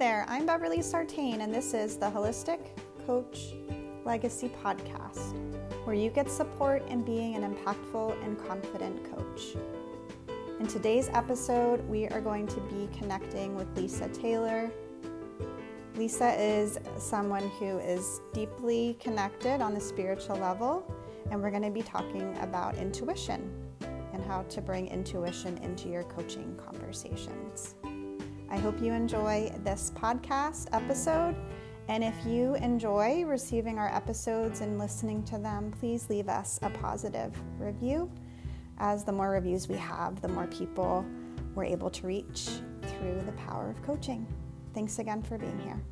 there, I'm Beverly Sartain, and this is the Holistic Coach Legacy Podcast, where you get support in being an impactful and confident coach. In today's episode, we are going to be connecting with Lisa Taylor. Lisa is someone who is deeply connected on the spiritual level, and we're going to be talking about intuition and how to bring intuition into your coaching conversations. I hope you enjoy this podcast episode, and if you enjoy receiving our episodes and listening to them, please leave us a positive review. As the more reviews we have, the more people we're able to reach through the power of coaching. Thanks again for being here.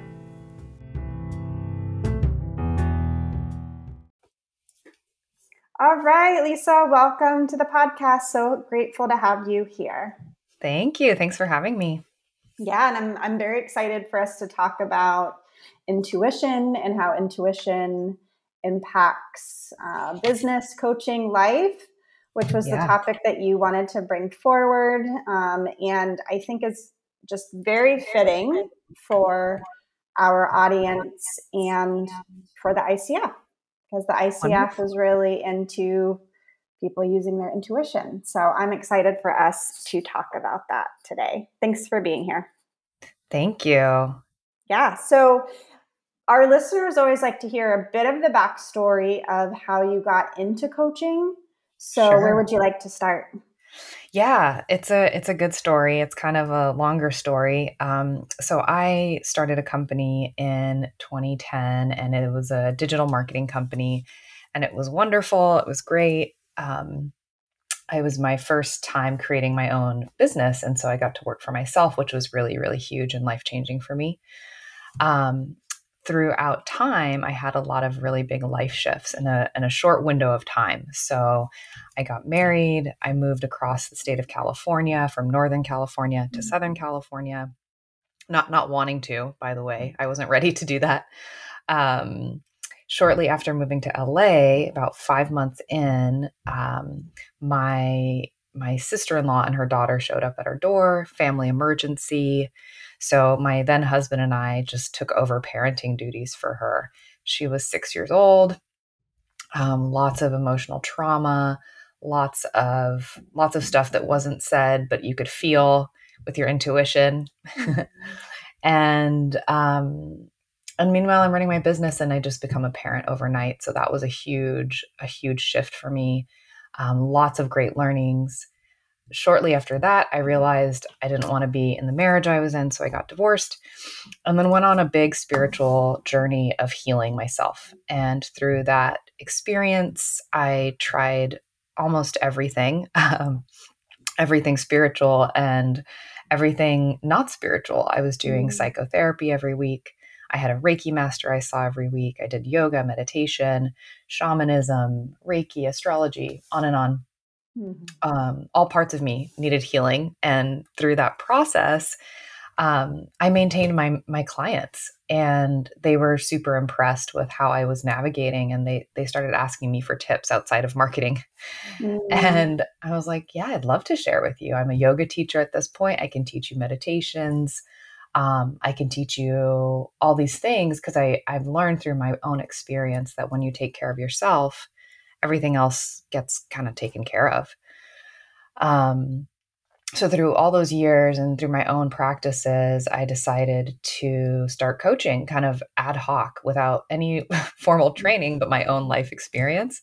All right, Lisa, welcome to the podcast. So grateful to have you here. Thank you. Thanks for having me. Yeah, and I'm very excited for us to talk about intuition and how intuition impacts business, coaching, life, which was the topic that you wanted to bring forward. And I think it's just very fitting for our audience and for the ICF, because the ICF is really into people using their intuition. So I'm excited for us to talk about that today. Thanks for being here. Thank you. Yeah. So our listeners always like to hear a bit of the backstory of how you got into coaching. So Where would you like to start? Yeah, it's a good story. It's kind of a longer story. So I started a company in 2010, and it was a digital marketing company, and it was wonderful. It was great. It was my first time creating my own business. And so I got to work for myself, which was really, really huge and life-changing for me. Throughout time, I had a lot of really big life shifts in a short window of time. So I got married. I moved across the state of California from Northern California to Southern California. Not wanting to, by the way. I wasn't ready to do that. Shortly after moving to LA, about 5 months in, my sister-in-law and her daughter showed up at our door, family emergency. So my then husband and I just took over parenting duties for her. She was 6 years old, lots of emotional trauma, lots of stuff that wasn't said, but you could feel with your intuition. And meanwhile, I'm running my business, and I just become a parent overnight. So that was a huge shift for me. Lots of great learnings. Shortly after that, I realized I didn't want to be in the marriage I was in, so I got divorced, and then went on a big spiritual journey of healing myself. And through that experience, I tried almost everything, everything spiritual and everything not spiritual. I was doing psychotherapy every week. I had a Reiki master I saw every week. I did yoga, meditation, shamanism, Reiki, astrology, on and on. All parts of me needed healing. And through that process, I maintained my clients, and they were super impressed with how I was navigating. And they started asking me for tips outside of marketing. And I was like, yeah, I'd love to share with you. I'm a yoga teacher at this point. I can teach you meditations. I can teach you all these things, because I've learned through my own experience that when you take care of yourself, everything else gets kind of taken care of. So through all those years and through my own practices, I decided to start coaching kind of ad hoc without any formal training, but my own life experience.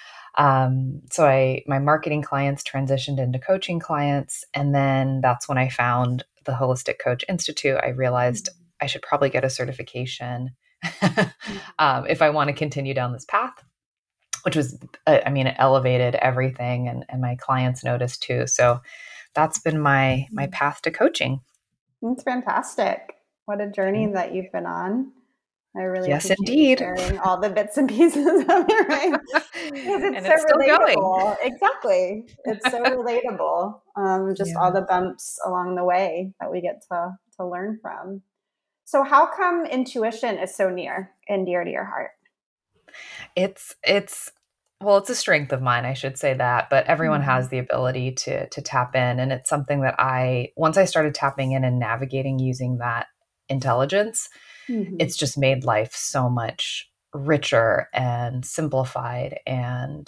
So my marketing clients transitioned into coaching clients. And then that's when I found the Holistic Coach Institute. I realized I should probably get a certification if I want to continue down this path, which was, it elevated everything, and my clients noticed too. So that's been my path to coaching. That's fantastic. What a journey that you've been on. I really appreciate indeed. sharing all the bits and pieces of your life. It's so still relatable. Going. Exactly. It's so relatable. All the bumps along the way that we get to learn from. So how come intuition is so near and dear to your heart? It's a strength of mine, I should say that, but everyone has the ability to tap in. And it's something that once I started tapping in and navigating using that intelligence, it's just made life so much richer and simplified and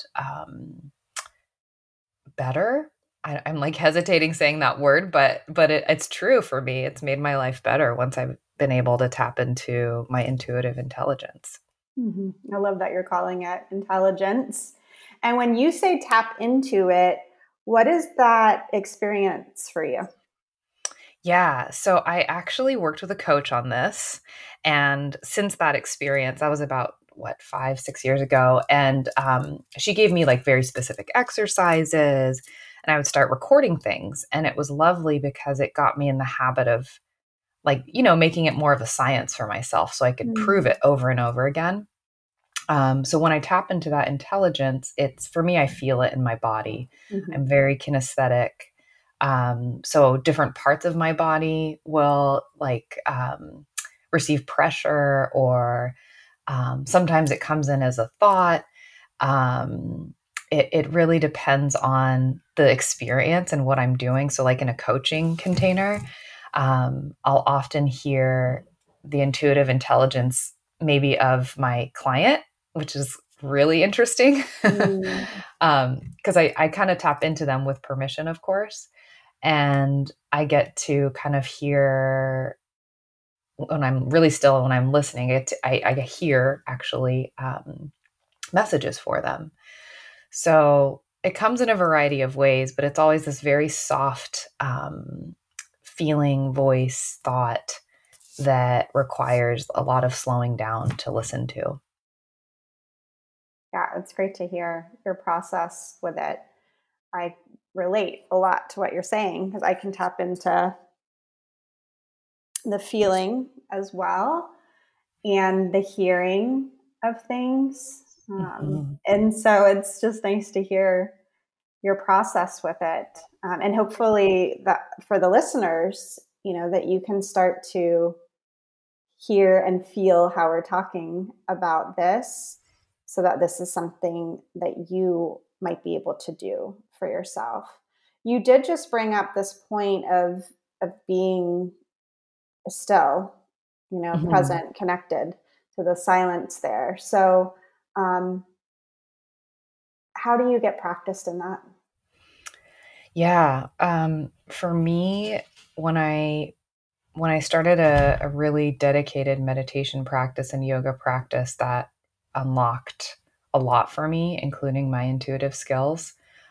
better. I'm like hesitating saying that word, but it's true for me. It's made my life better once I've been able to tap into my intuitive intelligence. I love that you're calling it intelligence. And when you say tap into it, what is that experience for you? Yeah. So I actually worked with a coach on this. And since that experience, that was about 5-6 years ago. And she gave me like very specific exercises and I would start recording things. And it was lovely because it got me in the habit of like, making it more of a science for myself so I could prove it over and over again. So when I tap into that intelligence, it's for me, I feel it in my body. I'm very kinesthetic. So different parts of my body will like receive pressure or sometimes it comes in as a thought. It really depends on the experience and what I'm doing. So like in a coaching container, I'll often hear the intuitive intelligence maybe of my client, which is really interesting because I kind of tap into them with permission, of course. And I get to kind of hear when I'm really still, when I'm listening, I hear actually messages for them. So it comes in a variety of ways, but it's always this very soft feeling, voice, thought that requires a lot of slowing down to listen to. Yeah, it's great to hear your process with it. I relate a lot to what you're saying because I can tap into the feeling as well and the hearing of things. And so it's just nice to hear your process with it. And hopefully that for the listeners, that you can start to hear and feel how we're talking about this so that this is something that you might be able to do for yourself. You did just bring up this point of being still, present, connected to the silence there. So, how do you get practiced in that? Yeah. For me, when I started a really dedicated meditation practice and yoga practice that unlocked a lot for me, including my intuitive skills,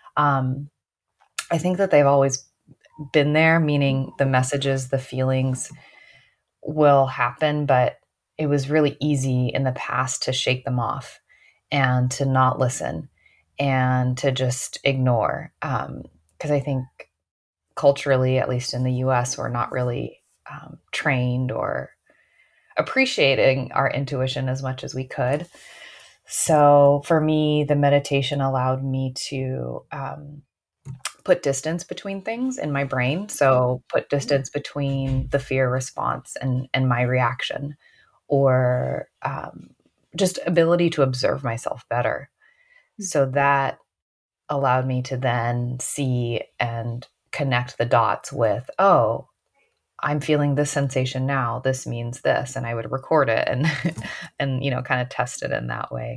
I think that they've always been there, meaning the messages, the feelings will happen, but it was really easy in the past to shake them off and to not listen and to just ignore. Because I think culturally, at least in the US, we're not really trained or appreciating our intuition as much as we could. So for me, the meditation allowed me to put distance between things in my brain. So put distance between the fear response and my reaction, or just ability to observe myself better. So that allowed me to then see and connect the dots with, oh, I'm feeling this sensation now. This means this. And I would record it and, and, kind of test it in that way.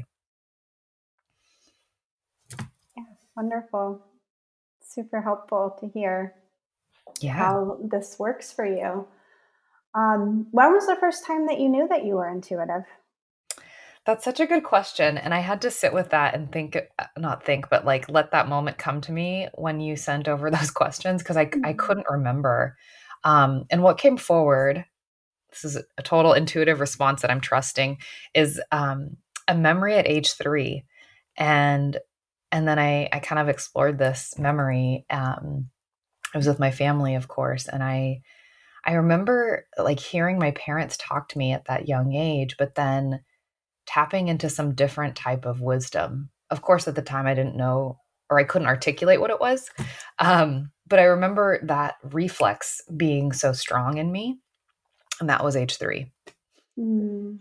Yeah, wonderful. Super helpful to hear how this works for you. When was the first time that you knew that you were intuitive? That's such a good question. And I had to sit with that and but like let that moment come to me when you sent over those questions, because I couldn't remember. And what came forward, this is a total intuitive response that I'm trusting, is a memory at age 3. And then I kind of explored this memory. I was with my family, of course, and I remember like hearing my parents talk to me at that young age, but then tapping into some different type of wisdom. Of course, at the time I didn't know, or I couldn't articulate what it was. But I remember that reflex being so strong in me. And that was age 3. And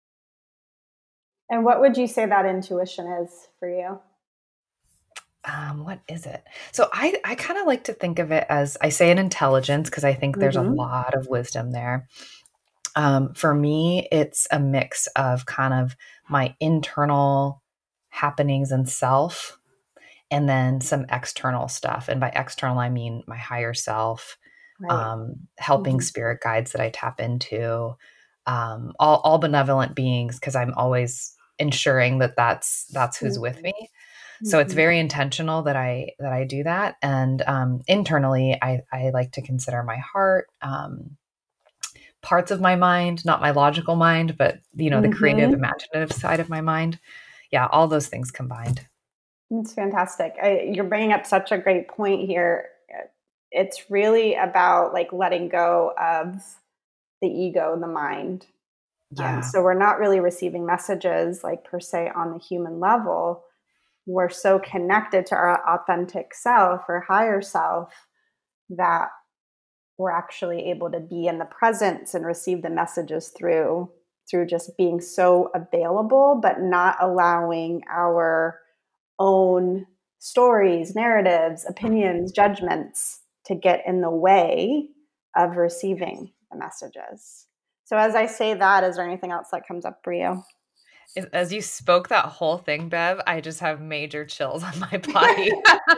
what would you say that intuition is for you? What is it? So I kind of like to think of it as, I say an intelligence because I think there's a lot of wisdom there. For me, it's a mix of kind of my internal happenings and self, and then some external stuff. And by external, I mean my higher self, Right. helping spirit guides that I tap into, all benevolent beings, because I'm always ensuring that that's who's with me. So it's very intentional that I do that. And internally, I like to consider my heart, parts of my mind, not my logical mind, but the creative, imaginative side of my mind. Yeah, all those things combined. It's fantastic. You're bringing up such a great point here. It's really about like letting go of the ego, the mind. Yeah. So we're not really receiving messages like per se on the human level. We're so connected to our authentic self or higher self that we're actually able to be in the presence and receive the messages through just being so available, but not allowing our own stories, narratives, opinions, judgments to get in the way of receiving the messages. So as I say that, is there anything else that comes up for you? As you spoke that whole thing, Bev, I just have major chills on my body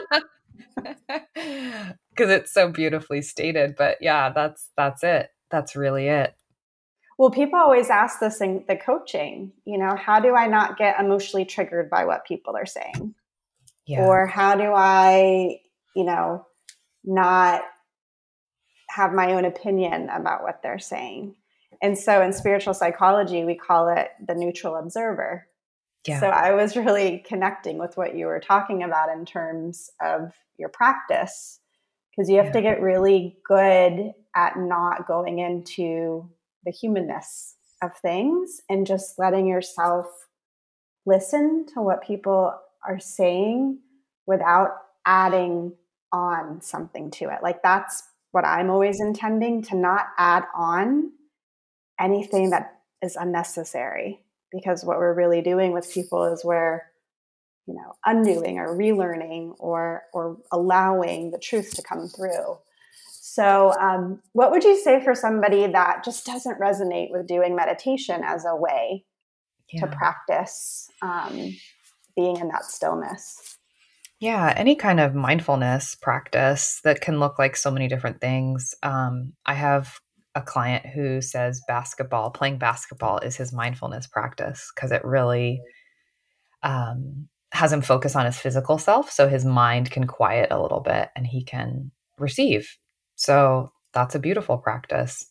because it's so beautifully stated. But yeah, that's it. That's really it. Well, people always ask this in the coaching, how do I not get emotionally triggered by what people are saying? Yeah. Or how do I, not have my own opinion about what they're saying? And so in spiritual psychology, we call it the neutral observer. Yeah. So I was really connecting with what you were talking about in terms of your practice, because you have to get really good at not going into the humanness of things and just letting yourself listen to what people are saying without adding on something to it. Like that's what I'm always intending, to not add on anything that is unnecessary, because what we're really doing with people is we're undoing or relearning or allowing the truth to come through. So what would you say for somebody that just doesn't resonate with doing meditation as a way to practice being in that stillness? Yeah, any kind of mindfulness practice that can look like so many different things. I have a client who says playing basketball is his mindfulness practice, because it really has him focus on his physical self so his mind can quiet a little bit and he can receive. So that's a beautiful practice.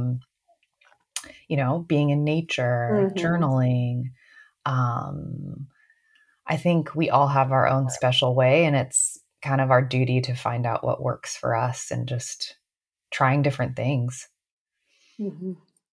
Being in nature, journaling. I think we all have our own special way, and it's kind of our duty to find out what works for us and just trying different things. Mm-hmm.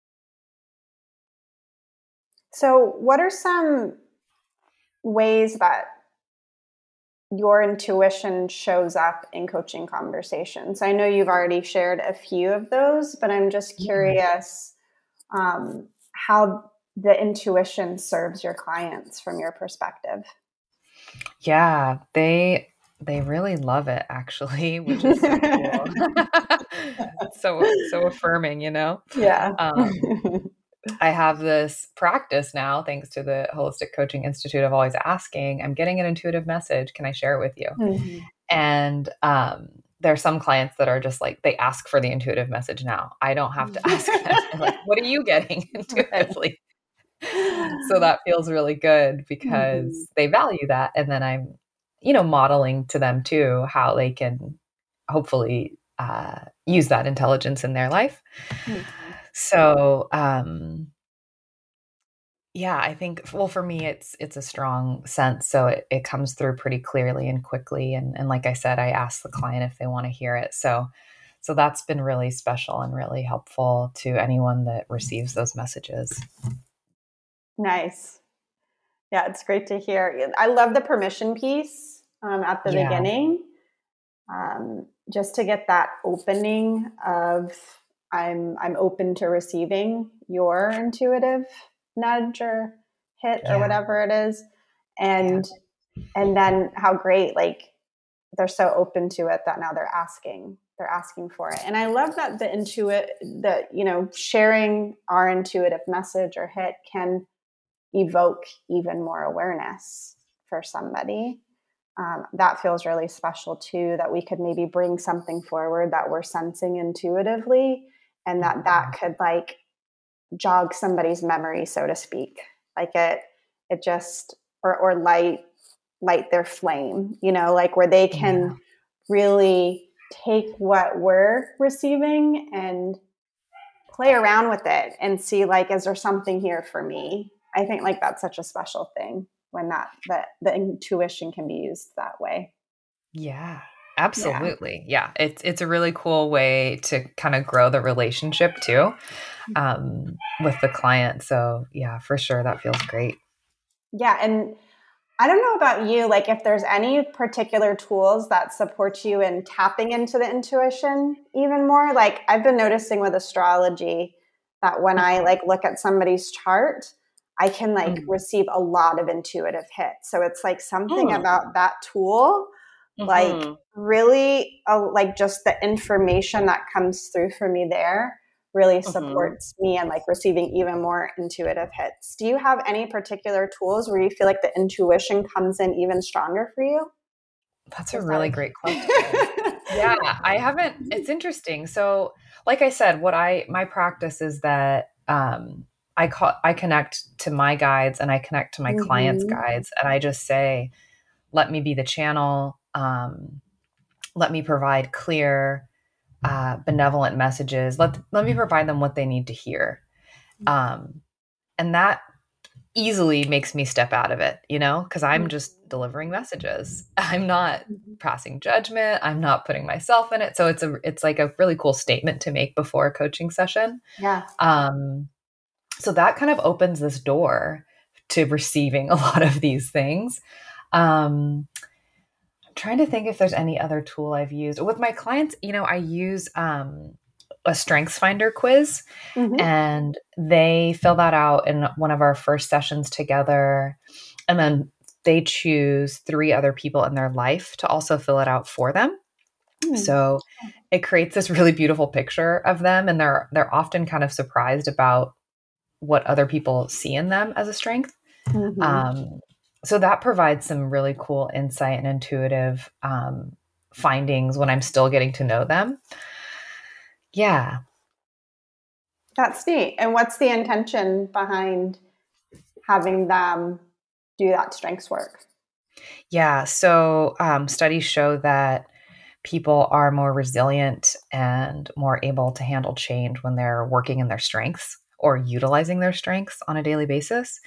So what are some ways that your intuition shows up in coaching conversations? I know you've already shared a few of those, but I'm just curious how the intuition serves your clients from your perspective. Yeah, they really love it, actually, which is so cool. so affirming, Yeah. I have this practice now, thanks to the Holistic Coaching Institute, of always asking, I'm getting an intuitive message. Can I share it with you? And there are some clients that are just like, they ask for the intuitive message now. I don't have to ask them. Like, what are you getting intuitively? So that feels really good, because they value that. And then I'm, modeling to them too, how they can hopefully use that intelligence in their life. So, yeah, I think, well, for me, it's a strong sense. So it comes through pretty clearly and quickly. And like I said, I ask the client if they want to hear it. So that's been really special and really helpful to anyone that receives those messages. Nice. Yeah, it's great to hear. I love the permission piece at the beginning, just to get that opening of I'm open to receiving your intuitive nudge or hit or whatever it is, and then how great, like they're so open to it that now they're asking they're asking for it. And I love that sharing our intuitive message or hit can evoke even more awareness for somebody. That feels really special too, that we could maybe bring something forward that we're sensing intuitively, and that could like jog somebody's memory, so to speak. Like it just, or light their flame, like where they can really take what we're receiving and play around with it and see, like, is there something here for me? I think like that's such a special thing when the intuition can be used that way. Yeah, absolutely. Yeah. It's a really cool way to kind of grow the relationship too, with the client. So yeah, for sure. That feels great. Yeah. And I don't know about you, like if there's any particular tools that support you in tapping into the intuition even more. Like I've been noticing with astrology that when I like look at somebody's chart, I can like receive a lot of intuitive hits. So it's like something about that tool, like really like just the information that comes through for me there really supports me and like receiving even more intuitive hits. Do you have any particular tools where you feel like the intuition comes in even stronger for you? That's a really great question. Yeah, I haven't. It's interesting. So, like I said, my practice is that I connect to my guides and I connect to my clients' guides, and I just say, let me be the channel. Let me provide clear, benevolent messages. Let me provide them what they need to hear, and that easily makes me step out of it, because I'm just delivering messages. I'm not passing judgment. I'm not putting myself in it. So it's like a really cool statement to make before a coaching session. Yeah. So that kind of opens this door to receiving a lot of these things. I'm trying to think if there's any other tool I've used with my clients. I use a Strengths Finder quiz, and they fill that out in one of our first sessions together. And then they choose 3 other people in their life to also fill it out for them. So it creates this really beautiful picture of them. And they're often kind of surprised about what other people see in them as a strength. So that provides some really cool insight and intuitive findings when I'm still getting to know them. Yeah. That's neat. And what's the intention behind having them do that strengths work? Yeah. So studies show that people are more resilient and more able to handle change when they're working in their strengths or utilizing their strengths on a daily basis.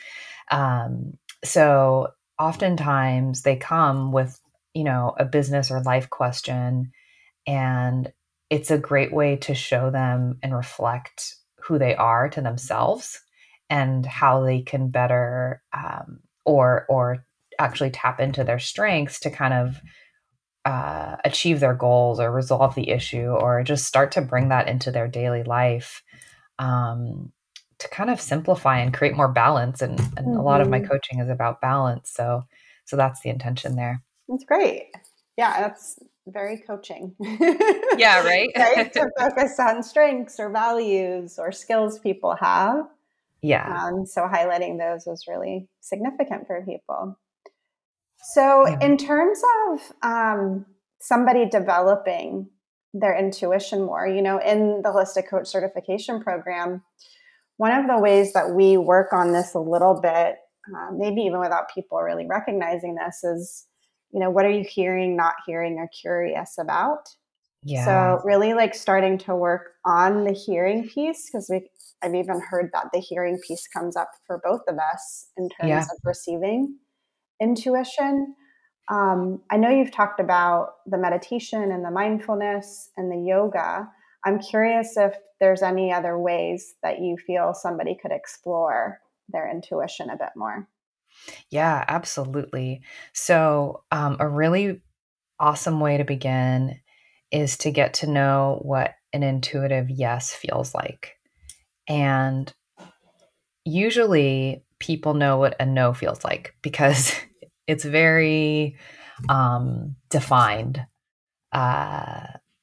So oftentimes they come with, a business or life question, and it's a great way to show them and reflect who they are to themselves and how they can better or actually tap into their strengths to kind of achieve their goals or resolve the issue or just start to bring that into their daily life, to kind of simplify and create more balance. And a lot of my coaching is about balance. So that's the intention there. That's great. Yeah, that's very coaching. Yeah, right? Right? To focus on strengths or values or skills people have. Yeah. So highlighting those is really significant for people. So in terms of somebody developing their intuition more, in the Holistic Coach Certification Program, one of the ways that we work on this a little bit, maybe even without people really recognizing this, is, what are you hearing, not hearing, or curious about? Yeah. So really like starting to work on the hearing piece, because I've even heard that the hearing piece comes up for both of us in terms of receiving intuition. I know you've talked about the meditation and the mindfulness and the yoga. I'm curious if there's any other ways that you feel somebody could explore their intuition a bit more. Yeah, absolutely. So a really awesome way to begin is to get to know what an intuitive yes feels like. And usually people know what a no feels like because it's very defined.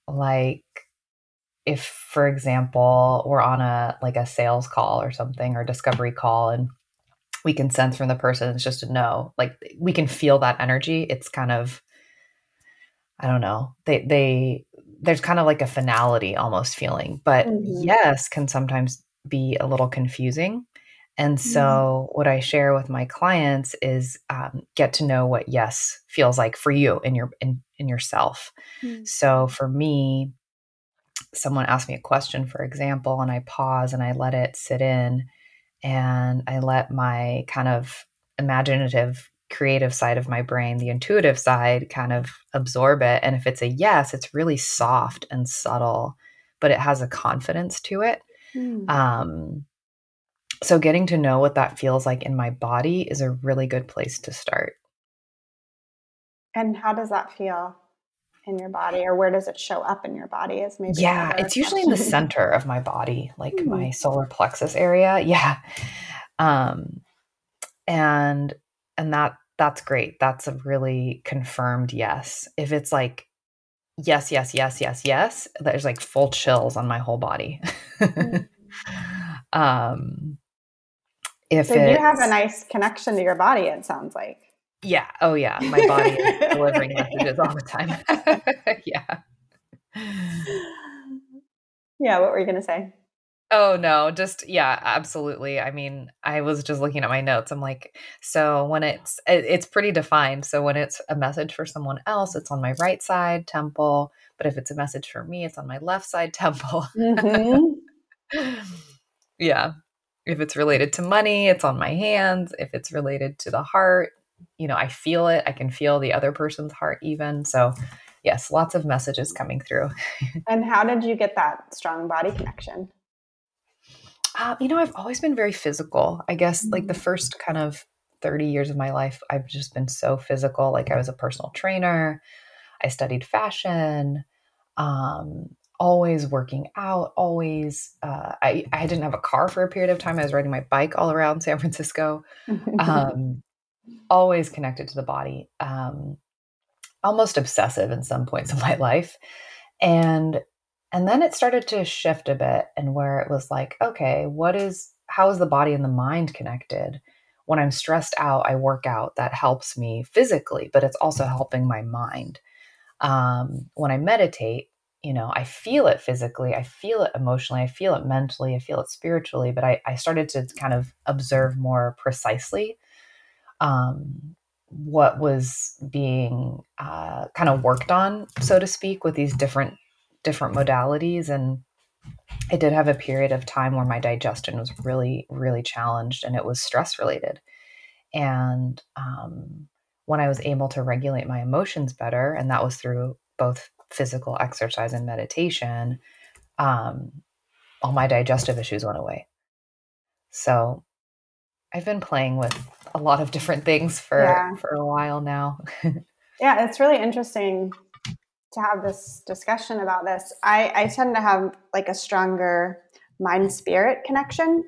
like if, for example, we're on a sales call or something, or discovery call, and we can sense from the person it's just a no, like we can feel that energy. It's kind of, I don't know, there's kind of like a finality almost feeling, but yes can sometimes be a little confusing. And so what I share with my clients is get to know what yes feels like for you in yourself. So for me, someone asked me a question, for example, and I pause and I let it sit in, and I let my kind of imaginative, creative side of my brain, the intuitive side, kind of absorb it. And if it's a yes, it's really soft and subtle, but it has a confidence to it. So getting to know what that feels like in my body is a really good place to start. And how does that feel in your body, or where does it show up in your body? Is maybe it's usually in the center of my body, like my solar plexus area. Yeah. And that's great. That's a really confirmed yes. If it's like yes, yes, yes, yes, yes, there's like full chills on my whole body. So you have a nice connection to your body, it sounds like. Yeah. Oh yeah. My body is delivering messages all the time. Yeah. Yeah. What were you going to say? Oh no, just, yeah, absolutely. I mean, I was just looking at my notes. I'm like, so when it's pretty defined. So when it's a message for someone else, it's on my right side temple. But if it's a message for me, it's on my left side temple. Yeah. If it's related to money, it's on my hands. If it's related to the heart, I feel it. I can feel the other person's heart even. So yes, lots of messages coming through. And how did you get that strong body connection? I've always been very physical. I guess like the first kind of 30 years of my life, I've just been so physical. Like I was a personal trainer. I studied fashion, always working out, always. I didn't have a car for a period of time. I was riding my bike all around San Francisco, always connected to the body, almost obsessive in some points of my life. And then it started to shift a bit, and where it was like, okay, how is the body and the mind connected? When I'm stressed out, I work out. That helps me physically, but it's also helping my mind. When I meditate, I feel it physically, I feel it emotionally, I feel it mentally, I feel it spiritually, but I started to kind of observe more precisely what was being kind of worked on, so to speak, with these different modalities. And I did have a period of time where my digestion was really, really challenged, and it was stress related. And when I was able to regulate my emotions better, and that was through both physical exercise and meditation, all my digestive issues went away. So I've been playing with a lot of different things for a while now. Yeah, it's really interesting to have this discussion about this. I tend to have like a stronger mind spirit connection.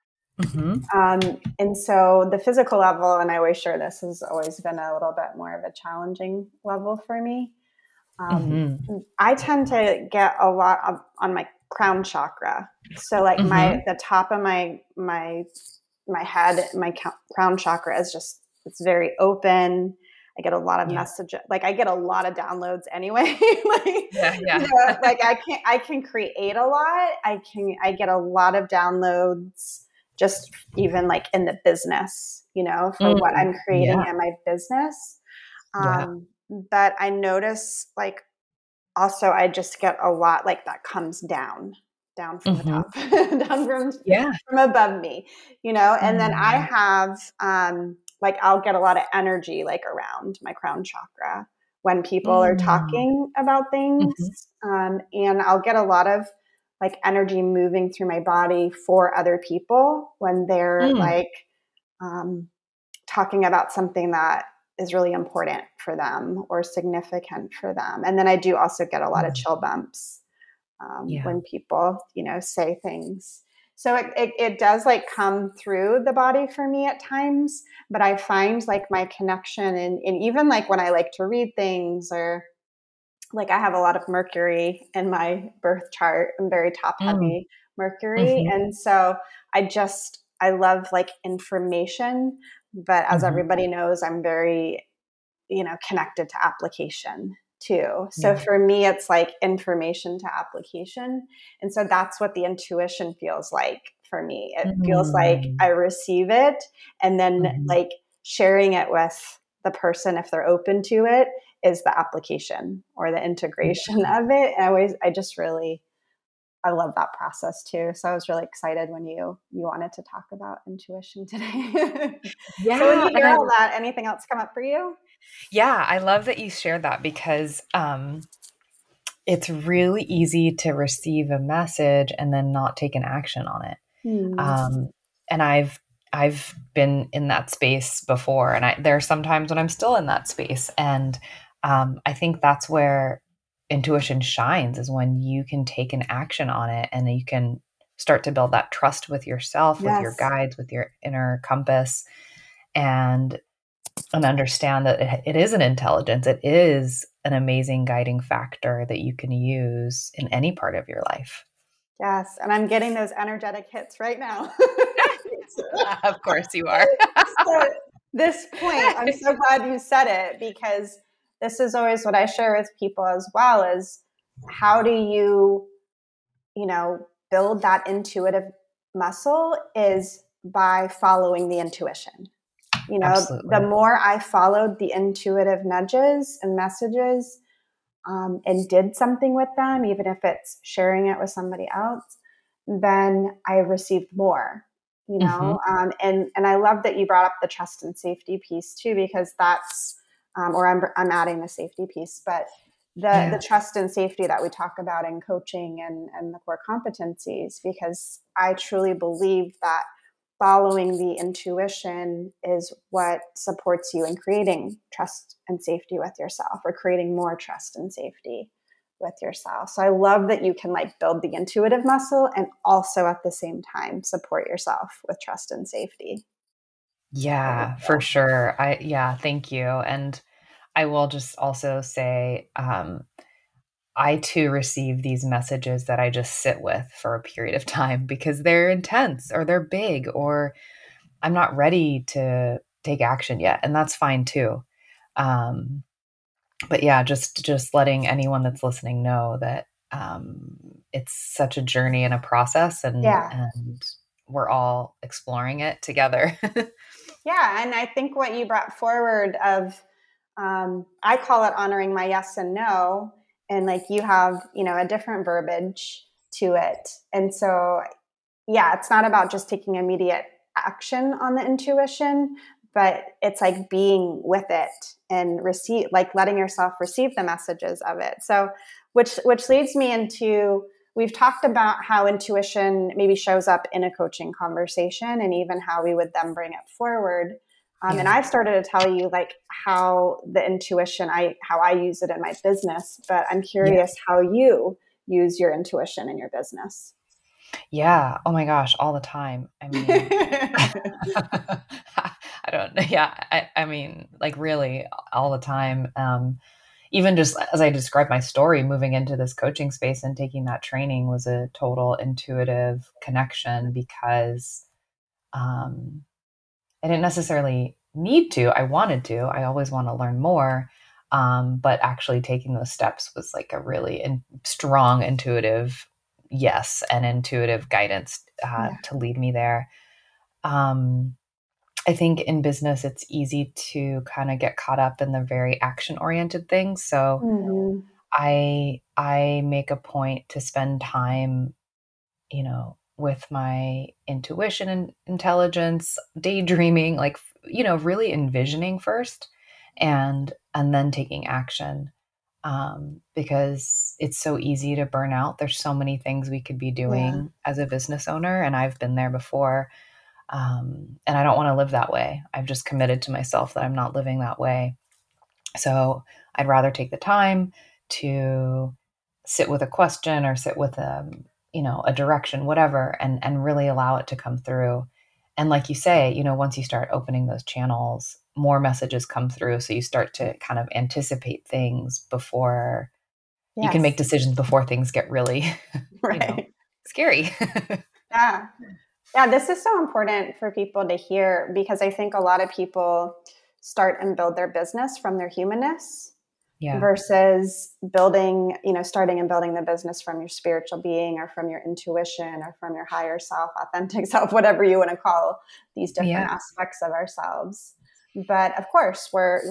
And so the physical level, and I always share this, has always been a little bit more of a challenging level for me. I tend to get a lot on my crown chakra. So like the top of my head, my crown chakra is just, it's very open. I get a lot of messages. Like I get a lot of downloads anyway. Like I can create a lot. I get a lot of downloads just even like in the business, for what I'm creating in my business. But I notice like also I just get a lot like that comes down from the top, down from above me, and then I have, like, I'll get a lot of energy, like around my crown chakra when people are talking about things. And I'll get a lot of like energy moving through my body for other people when they're like, talking about something that is really important for them or significant for them. And then I do also get a lot of chill bumps when people, say things. So it does like come through the body for me at times, but I find like my connection and even like when I like to read things or like I have a lot of Mercury in my birth chart. I'm very top Mm, heavy Mercury. mhm, And so I love like information, but as mhm. everybody knows, I'm very, connected to application too. So Yeah. for me, it's like information to application. And so that's what the intuition feels like for me. It feels like Mm, I receive it and then mhm. like sharing it with the person, if they're open to it, is the application or the integration Yeah. of it. And I love that process too. So I was really excited when you wanted to talk about intuition today. So when Yeah, you and hear all that, anything else come up for you? I love that you shared that because it's really easy to receive a message and then not take an action on it. Hmm. Um, and I've been in that space before, and there are some times when I'm still in that space, and I think that's where intuition shines is when you can take an action on it, and you can start to build that trust with yourself, with your Yes. guides, with your inner compass, and understand that it is an intelligence. It is an amazing guiding factor that you can use in any part of your life. Yes. And I'm getting those energetic hits right now. Of course you are. So this point, I'm so glad you said it because this is always what I share with people as well is how do build that intuitive muscle is by following the intuition. The Absolutely. more I followed the intuitive nudges and messages and did something with them, even if it's sharing it with somebody else, then I received more. Mhm. And I love that you brought up the trust and safety piece too, because that's or I'm adding the safety piece, but the Yeah. trust and safety that we talk about in coaching and the core competencies, because I truly believe that following the intuition is what supports you in creating trust and safety with yourself or creating more trust and safety with yourself. So I love that you can like build the intuitive muscle and also at the same time support yourself with trust and safety. Really Yeah, for cool. sure. Thank you. And I will just also say, I too receive these messages that I just sit with for a period of time because they're intense or they're big or I'm not ready to take action yet. And that's fine too. Um, but yeah, just letting anyone that's listening know that it's such a journey and a process, Yeah. and we're all exploring it together. Yeah. And I think what you brought forward of, I call it honoring my yes and no. And like you have, a different verbiage to it. And so, yeah, it's not about just taking immediate action on the intuition, but it's like being with it and receive, like letting yourself receive the messages of it. So, which leads me into we've talked about how intuition maybe shows up in a coaching conversation and even how we would then bring it forward. And Yeah. I've started to tell you like how the intuition, how I use it in my business, but I'm Yeah. curious how you use your intuition in your business. Yeah. Oh my gosh, all the time. I mean, I don't know. Yeah. I mean, like really all the time. Even just as I described my story, moving into this coaching space and taking that training was a total intuitive connection because um, I didn't necessarily need to. I wanted to. I always want to learn more. But actually taking those steps was like a really strong intuitive yes and intuitive guidance Yeah. to lead me there. Um, I think in business, it's easy to kind of get caught up in the very action oriented things. So Mhm. I make a point to spend time, with my intuition and intelligence, daydreaming, like, really envisioning first and then taking action. Because it's so easy to burn out. There's so many things we could be Yeah. doing as a business owner, and I've been there before. And I don't want to live that way. I've just committed to myself that I'm not living that way. So I'd rather take the time to sit with a question or sit with a direction, whatever, and really allow it to come through. And like you say, once you start opening those channels, more messages come through. So you start to kind of anticipate things before you can make decisions before things get really, right. Scary. Yeah. Yeah, this is so important for people to hear, because I think a lot of people start and build their business from their humanness versus building, starting and building the business from your spiritual being or from your intuition or from your higher self, authentic self, whatever you want to call these different aspects of ourselves. But of course, we're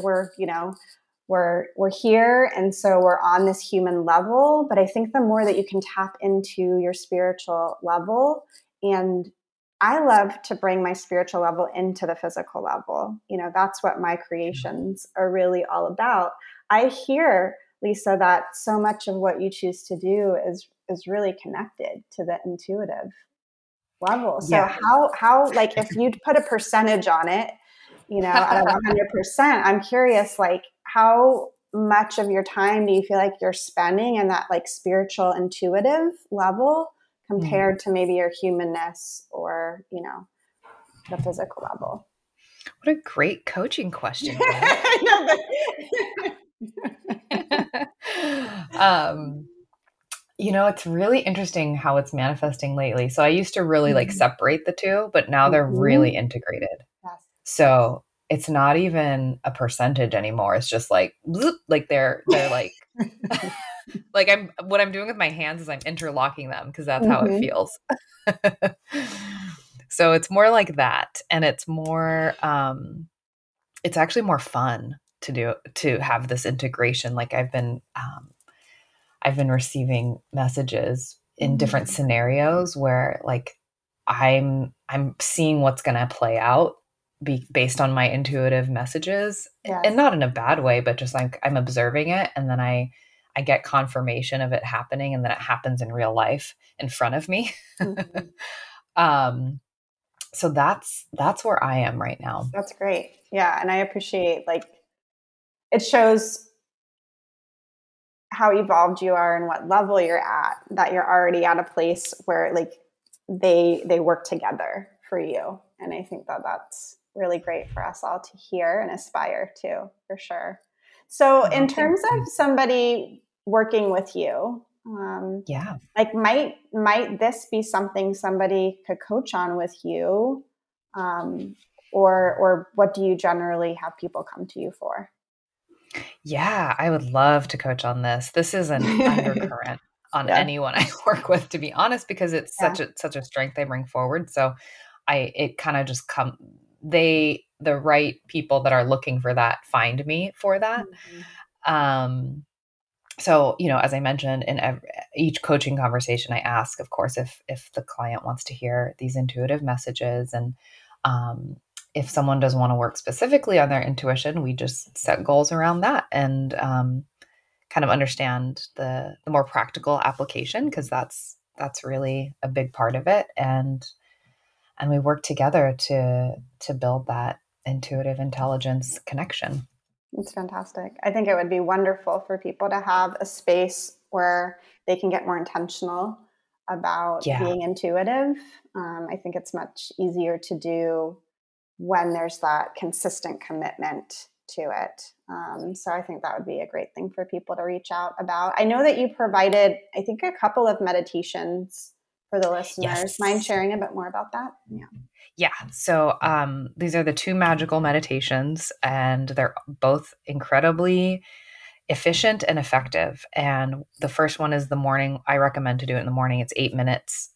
here, and so we're on this human level. But I think the more that you can tap into your spiritual level, and I love to bring my spiritual level into the physical level. That's what my creations are really all about. I hear, Lisa, that so much of what you choose to do is really connected to the intuitive level. So how like, if you'd put a percentage on it, out of 100%, I'm curious, like, how much of your time do you feel like you're spending in that like spiritual intuitive level compared to maybe your humanness or, the physical level? What a great coaching question. It's really interesting how it's manifesting lately. So I used to really like separate the two, but now they're really integrated. Yes. So it's not even a percentage anymore. It's just like, they're like, like what I'm doing with my hands is I'm interlocking them because that's how it feels. So it's more like that. And it's more, it's actually more fun to have this integration. Like I've been receiving messages in different scenarios where like I'm seeing what's going to play out based on my intuitive messages, and not in a bad way, but just like I'm observing it. And then I get confirmation of it happening, and then it happens in real life in front of me. So that's where I am right now. That's great. Yeah. And I appreciate, like, it shows how evolved you are and what level you're at, that you're already at a place where like they work together for you. And I think that that's really great for us all to hear and aspire to, for sure. So in terms of somebody working with you, like might this be something somebody could coach on with you? Or what do you generally have people come to you for? Yeah, I would love to coach on this. This is an undercurrent on anyone I work with, to be honest, because it's such a strength they bring forward. So it kind of just the right people that are looking for that find me for that. So, as I mentioned, in each coaching conversation, I ask, of course, if the client wants to hear these intuitive messages, and if someone does want to work specifically on their intuition, we just set goals around that and kind of understand the more practical application, because that's really a big part of it. And we work together to build that intuitive intelligence connection. It's fantastic. I think it would be wonderful for people to have a space where they can get more intentional about being intuitive. I think it's much easier to do when there's that consistent commitment to it. So I think that would be a great thing for people to reach out about. I know that you provided, I think, a couple of meditations for the listeners. Yes. Mind sharing a bit more about that? Yeah. So these are the two magical meditations, and they're both incredibly efficient and effective. And the first one is the morning. I recommend to do it in the morning. It's 8 minutes.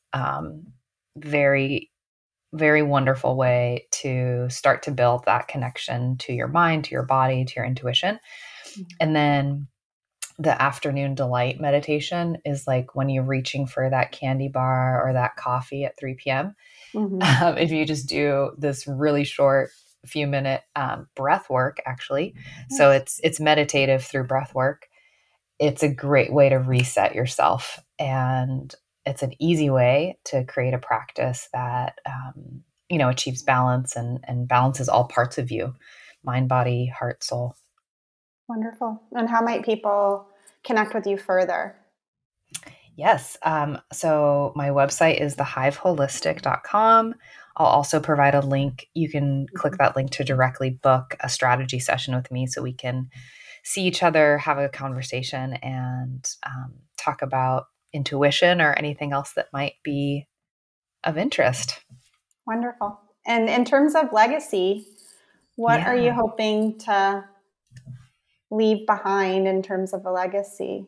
Very, very wonderful way to start to build that connection to your mind, to your body, to your intuition. And then the afternoon delight meditation is like when you're reaching for that candy bar or that coffee at 3 p.m. If you just do this really short few minute breath work, actually. So it's meditative through breath work. It's a great way to reset yourself. And it's an easy way to create a practice that, achieves balance and balances all parts of you: mind, body, heart, soul. Wonderful. And how might people connect with you further? Yes. So my website is thehiveholistic.com. I'll also provide a link. You can click that link to directly book a strategy session with me so we can see each other, have a conversation, and talk about intuition or anything else that might be of interest. Wonderful. And in terms of legacy, what are you hoping to leave behind in terms of a legacy?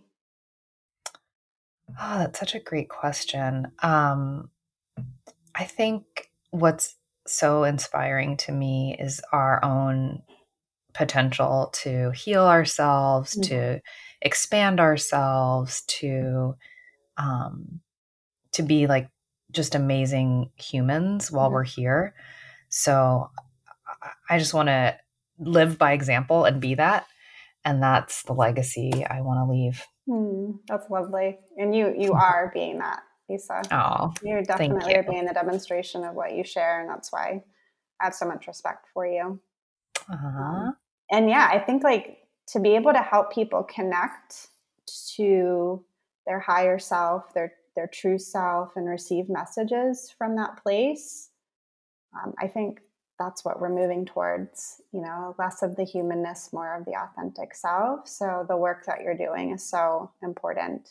Oh, that's such a great question. I think what's so inspiring to me is our own potential to heal ourselves, to expand ourselves, to be like just amazing humans while we're here. So I just want to live by example and be that. And that's the legacy I want to leave. That's lovely. And you are being that, Lisa. Oh, you definitely are being the demonstration of what you share. And that's why I have so much respect for you. And yeah, I think like to be able to help people connect to their higher self, their true self, and receive messages from that place, I think that's what we're moving towards, less of the humanness, more of the authentic self. So the work that you're doing is so important.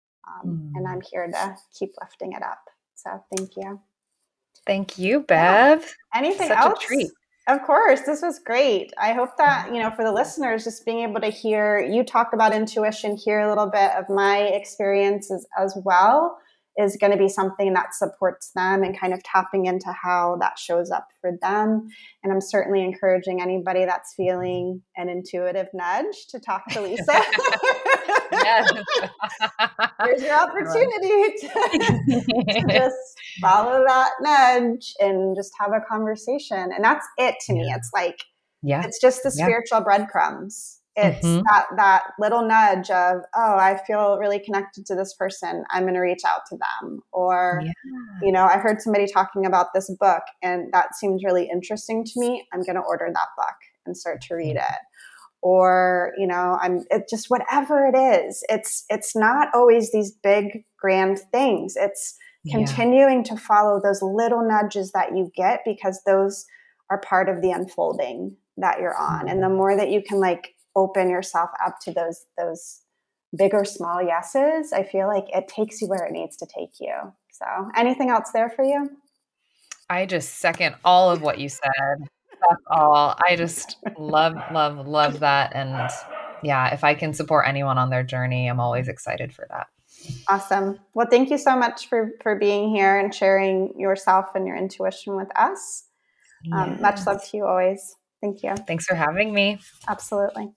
And I'm here to keep lifting it up. So thank you. Thank you, Bev. Yeah. Anything else? Such a treat. Of course, this was great. I hope that, for the listeners, just being able to hear you talk about intuition, hear a little bit of my experiences as well, is going to be something that supports them and kind of tapping into how that shows up for them. And I'm certainly encouraging anybody that's feeling an intuitive nudge to talk to Lisa. Yes. Here's your opportunity to just follow that nudge and just have a conversation. And that's it to me. It's like, it's just the spiritual breadcrumbs. It's that little nudge of, oh, I feel really connected to this person. I'm going to reach out to them. Or, I heard somebody talking about this book and that seems really interesting to me. I'm going to order that book and start to read it. Or, it just whatever it is, it's not always these big, grand things. It's continuing to follow those little nudges that you get, because those are part of the unfolding that you're on. And the more that you can like open yourself up to those big or small yeses, I feel like it takes you where it needs to take you. So anything else there for you? I just second all of what you said. That's all. I just love that. And yeah, if I can support anyone on their journey, I'm always excited for that. Awesome. Well, thank you so much for being here and sharing yourself and your intuition with us. Much love to you always. Thank you. Thanks for having me. Absolutely.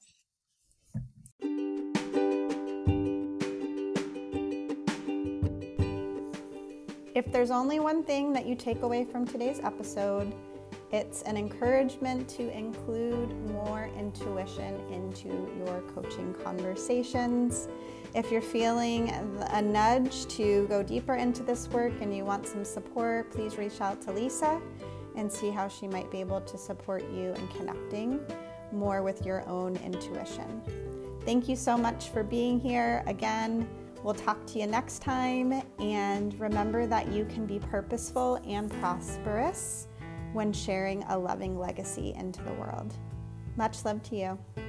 If there's only one thing that you take away from today's episode, it's an encouragement to include more intuition into your coaching conversations. If you're feeling a nudge to go deeper into this work and you want some support, please reach out to Lisa and see how she might be able to support you in connecting more with your own intuition. Thank you so much for being here. Again, we'll talk to you next time, and remember that you can be purposeful and prosperous when sharing a loving legacy into the world. Much love to you.